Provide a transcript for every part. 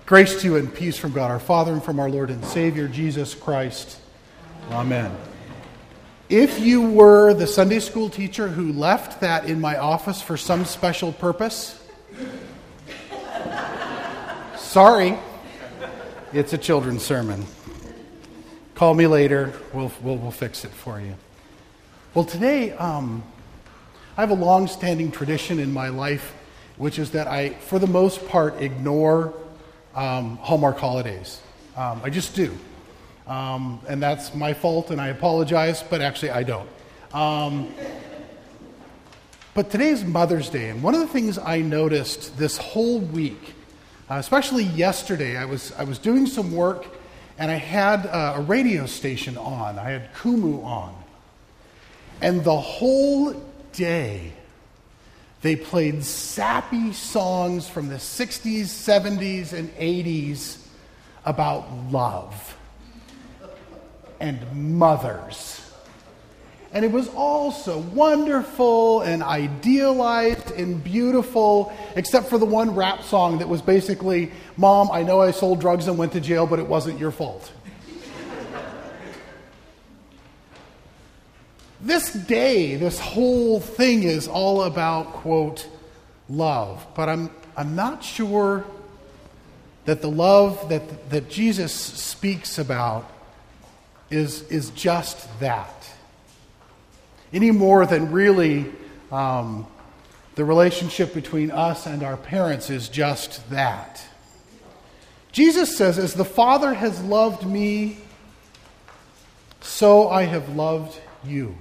Grace to you and peace from God our Father and from our Lord and Savior, Jesus Christ. Amen. If you were the Sunday school teacher who left that in my office for some special purpose, sorry, it's a children's sermon. Call me later. We'll fix it for you. Well, today, I have a long-standing tradition in my life, which is that I, for the most part, ignore Hallmark holidays. I just do. And that's my fault, and I apologize, but actually I don't. But today's Mother's Day, and one of the things I noticed this whole week, especially yesterday, I was doing some work, and I had a radio station on. I had Kumu on. And the whole day, they played sappy songs from the 60s, 70s, and 80s about love and mothers. And it was all so wonderful and idealized and beautiful, except for the one rap song that was basically, "Mom, I know I sold drugs and went to jail, but it wasn't your fault." This day, this whole thing is all about, quote, love. But I'm not sure that the love that Jesus speaks about is just that. Any more than really the relationship between us and our parents is just that. Jesus says, "As the Father has loved me, so I have loved you.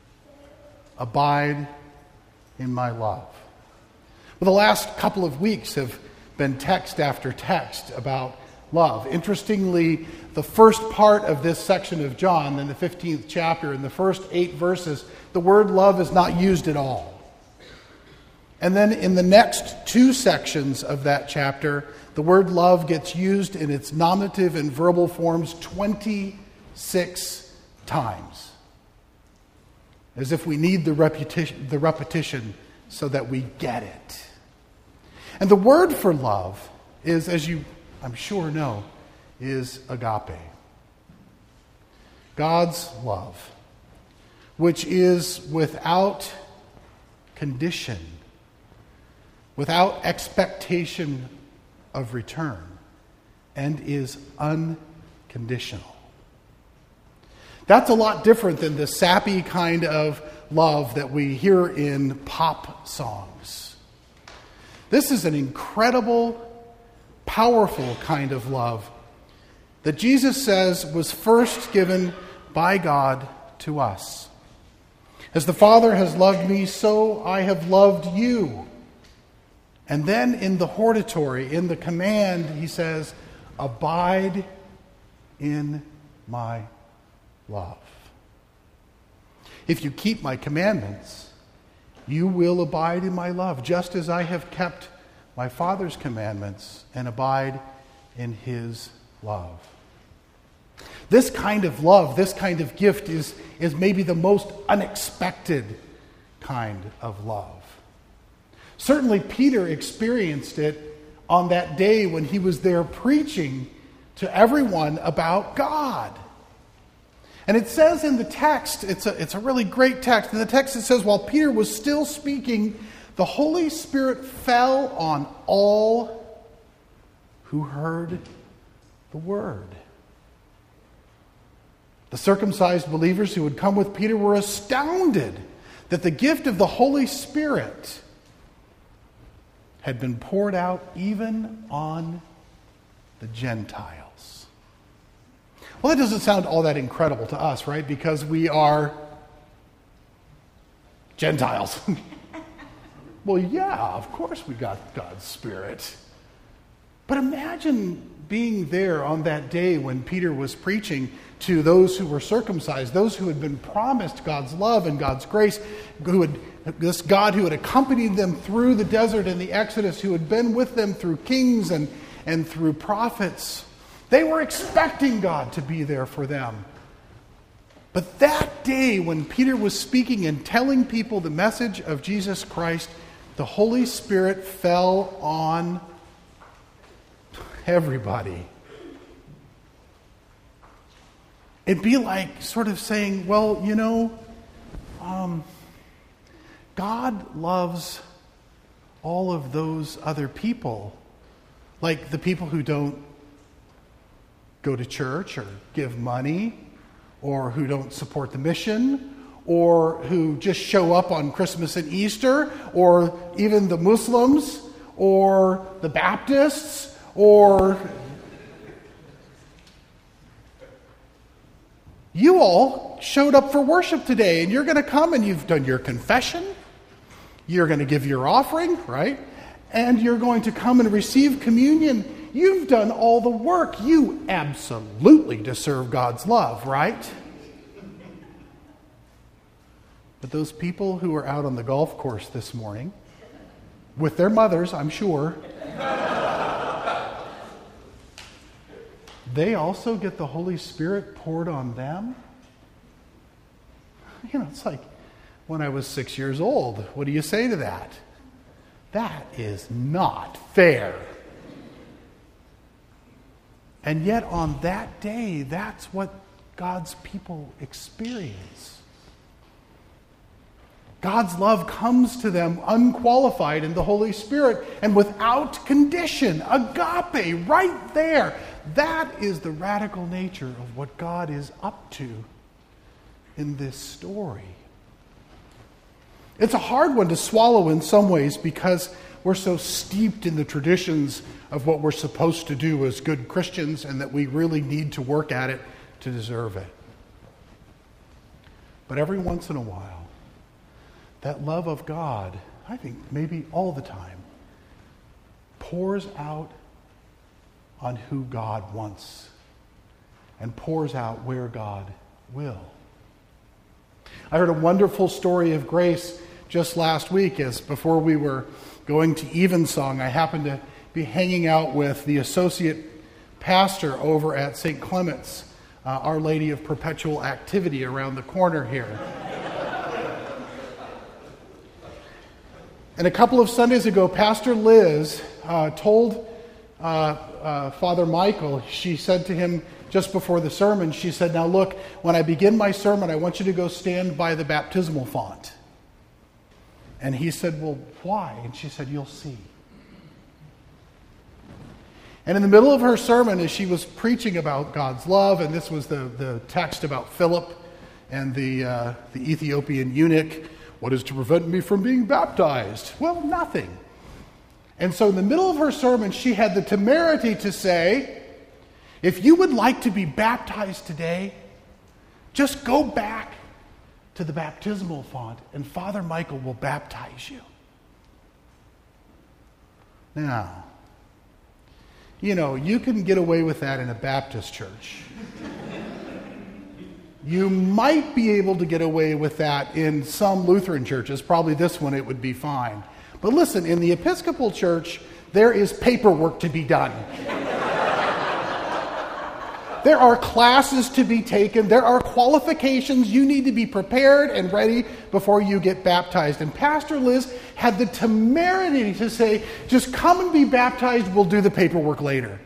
Abide in my love." Well, the last couple of weeks have been text after text about love. Interestingly, the first part of this section of John, in the 15th chapter, in the first 8 verses, the word love is not used at all. And then in the next 2 sections of that chapter, the word love gets used in its nominative and verbal forms 26 times. As if we need the repetition so that we get it. And the word for love is, as you, I'm sure, know, is agape. God's love, which is without condition, without expectation of return, and is unconditional. That's a lot different than the sappy kind of love that we hear in pop songs. This is an incredible, powerful kind of love that Jesus says was first given by God to us. "As the Father has loved me, so I have loved you." And then in the hortatory, in the command, he says, "Abide in my love. If you keep my commandments, you will abide in my love, just as I have kept my Father's commandments and abide in his love." This kind of love, this kind of gift is maybe the most unexpected kind of love. Certainly Peter experienced it on that day when he was there preaching to everyone about God. And it says in the text, it's a really great text. In the text it says, while Peter was still speaking, the Holy Spirit fell on all who heard the word. The circumcised believers who had come with Peter were astounded that the gift of the Holy Spirit had been poured out even on the Gentiles. Well, that doesn't sound all that incredible to us, right? Because we are Gentiles. Well, yeah, of course we got God's Spirit. But imagine being there on that day when Peter was preaching to those who were circumcised, those who had been promised God's love and God's grace, this God who had accompanied them through the desert and the Exodus, who had been with them through kings and through prophets. They were expecting God to be there for them. But that day when Peter was speaking and telling people the message of Jesus Christ, the Holy Spirit fell on everybody. It'd be like sort of saying, well, God loves all of those other people, like the people who don't go to church or give money, or who don't support the mission, or who just show up on Christmas and Easter, or even the Muslims, or the Baptists, or... You all showed up for worship today, and you're going to come and you've done your confession. You're going to give your offering, right? And you're going to come and receive communion. You've done all the work. You absolutely deserve God's love, right? But those people who are out on the golf course this morning, with their mothers, I'm sure, they also get the Holy Spirit poured on them? It's like when I was 6 years old. What do you say to that? That is not fair. And yet on that day, that's what God's people experience. God's love comes to them unqualified in the Holy Spirit and without condition. Agape, right there. That is the radical nature of what God is up to in this story. It's a hard one to swallow in some ways because we're so steeped in the traditions of what we're supposed to do as good Christians and that we really need to work at it to deserve it. But every once in a while, that love of God, I think maybe all the time, pours out on who God wants and pours out where God will. I heard a wonderful story of grace just last week as before we were going to Evensong. I happened to be hanging out with the associate pastor over at St. Clement's, Our Lady of Perpetual Activity around the corner here. And a couple of Sundays ago, Pastor Liz told Father Michael, she said to him just before the sermon, she said, now look, when I begin my sermon, I want you to go stand by the baptismal font. And he said, well, why? And she said, you'll see. And in the middle of her sermon, as she was preaching about God's love, and this was the text about Philip and the Ethiopian eunuch, what is to prevent me from being baptized? Well, nothing. And so in the middle of her sermon, she had the temerity to say, if you would like to be baptized today, just go back to the baptismal font and Father Michael will baptize you. Now, you can get away with that in a Baptist church. You might be able to get away with that in some Lutheran churches. Probably this one it would be fine. But listen, in the Episcopal Church, there is paperwork to be done. There are classes to be taken. There are qualifications. You need to be prepared and ready before you get baptized. And Pastor Liz had the temerity to say, just come and be baptized. We'll do the paperwork later.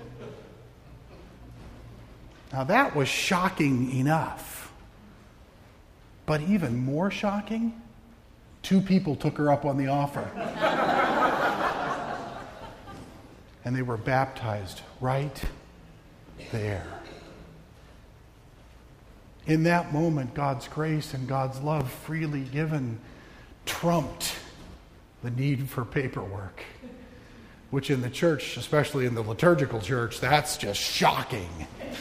Now that was shocking enough. But even more shocking, 2 people took her up on the offer. And they were baptized right there. In that moment, God's grace and God's love freely given trumped the need for paperwork, which in the church, especially in the liturgical church, that's just shocking.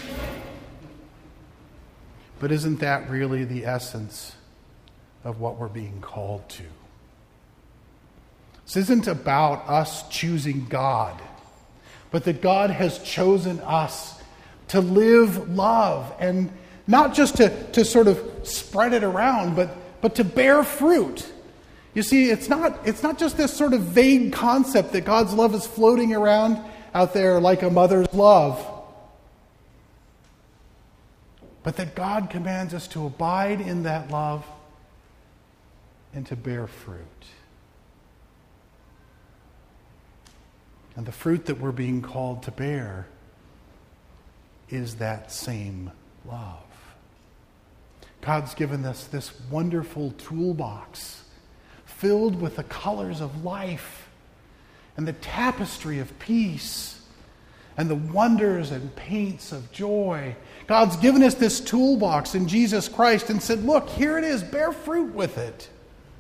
But isn't that really the essence of what we're being called to? This isn't about us choosing God, but that God has chosen us to live love, and not just to sort of spread it around, but to bear fruit. You see, it's not just this sort of vague concept that God's love is floating around out there like a mother's love, but that God commands us to abide in that love and to bear fruit. And the fruit that we're being called to bear is that same love. God's given us this wonderful toolbox filled with the colors of life and the tapestry of peace and the wonders and paints of joy. God's given us this toolbox in Jesus Christ and said, look, here it is, bear fruit with it.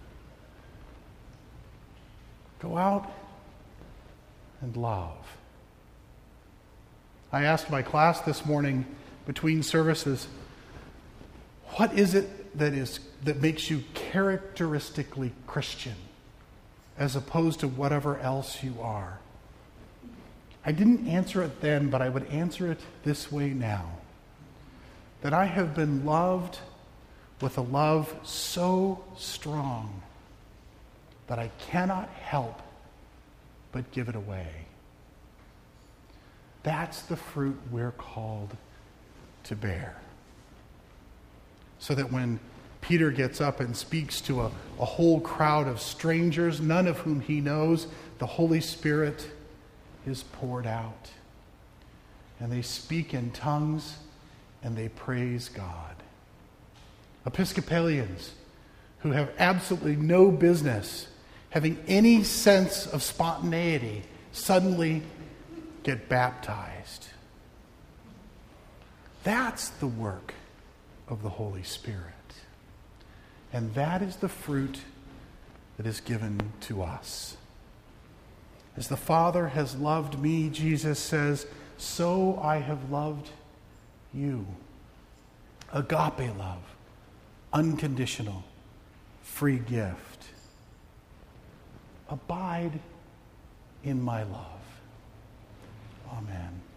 Go out and love. I asked my class this morning between services, what is it that makes you characteristically Christian as opposed to whatever else you are? I didn't answer it then, but I would answer it this way now. That I have been loved with a love so strong that I cannot help but give it away. That's the fruit we're called to bear. So that when Peter gets up and speaks to a whole crowd of strangers, none of whom he knows, the Holy Spirit is poured out. And they speak in tongues and they praise God. Episcopalians who have absolutely no business having any sense of spontaneity suddenly get baptized. That's the work of the Holy Spirit. And that is the fruit that is given to us. As the Father has loved me, Jesus says, so I have loved you. Agape love, unconditional, free gift. Abide in my love. Amen.